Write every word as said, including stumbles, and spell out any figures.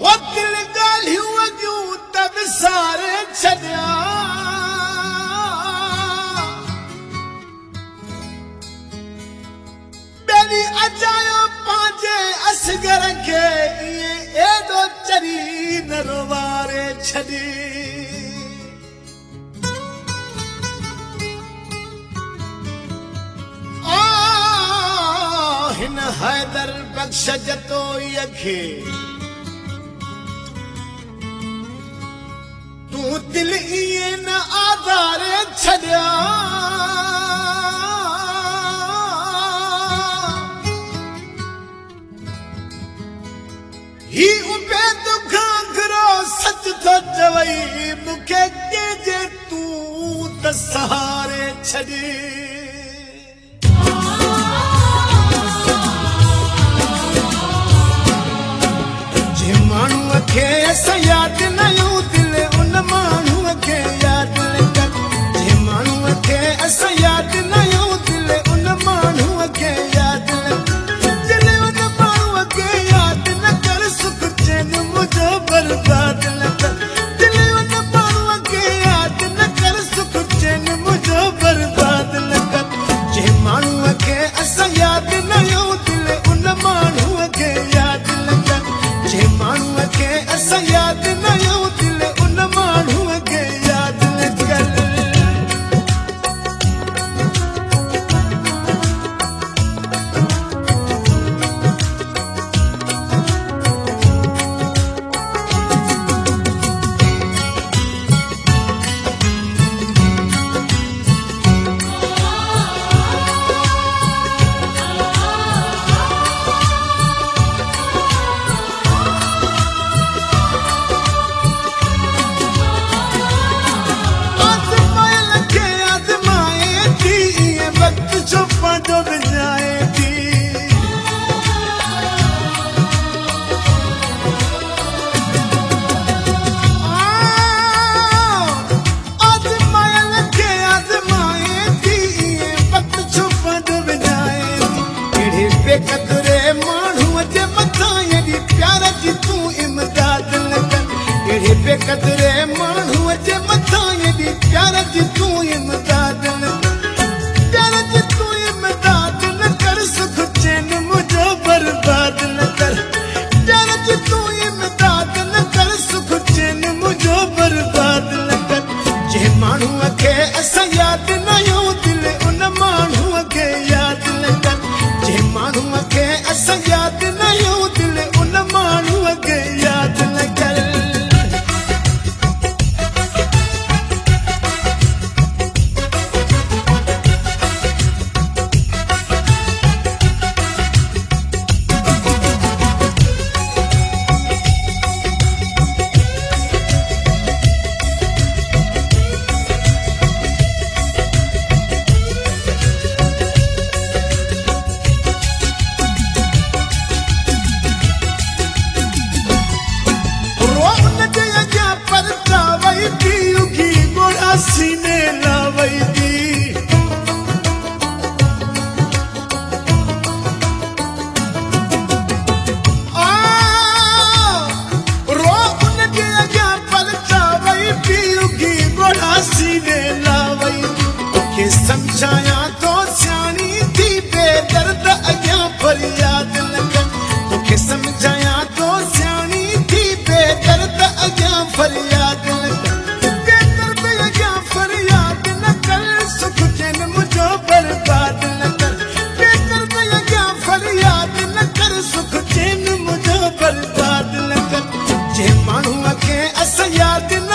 वो दिल गालियूं अॻियूं त विसारे छॾिया ॿेड़ी अजायो पंहिंजे असगर खे ईअं एॾो चरी न रोवारे छॾी हिन हैदर बख़्श जतोईअ खे तूं दिल ईअं न आज़ारे छॾिया ही उबैद घाघरो सच थो चवई मूंखे कंहिंजे तूं त सहारे छॾी माण्हूअ खे असां यादि नयूं दिल उन माण्हूअ खे यादि न कर जे माण्हूअ खे असां यादि नयूं दिल उन माण्हूअ खे यादि न कर दिल उन माण्हूअ खे यादि न कर सुख चैन मुंहिंजो बर्बाद न कर दिल उन माण्हूअ खे यादि न कर सुख चैन मुंहिंजो बर्बाद न कर जे माण्हूअ खे असां यादि नयूं दिल उन माण्हूअ खे यादि न कर जे माण्हूअ खे असां यादि नयूं दिल उन माण्हूअ खे यादि न कर बेकदरे माण्हूअ जे मथां एॾी प्यार जी तूं इमदाद न कर अहिड़े बेकदरे माण्हूअ जे मथां एॾी प्यार जी तूं इमदाद न कर प्यार जी तूं इमदाद न कर सुख चैन मुंहिंजो बर्बाद न कर प्यार जी तूं इमदाद न कर सुख चैन मुंहिंजो बर्बाद न कर जे माण्हूअ खे असां यादि नयूं दिल उन माण्हूअ खे यादि न कर जे माण्हूअ खे असां यादि नयूं दिल उन माण्हूअ खे यादि न कर सीने लावई दी आ रो उन जे अॻियां पलचावई पीउगी गोड़ा सीने लावई तोखे सम्झायां तो सियाणी थी बेदर्द अॻियां फरियाद न कर तोखे सम्झायां तो सियाणी थी बेदर्द अॻियां फरियाद न कर बर्बाद न कर बेदर्द अॻियां फरियाद न कर सुख चैन मुंहिंजो बर्बाद न कर जे माण्हूअ खे असां यादि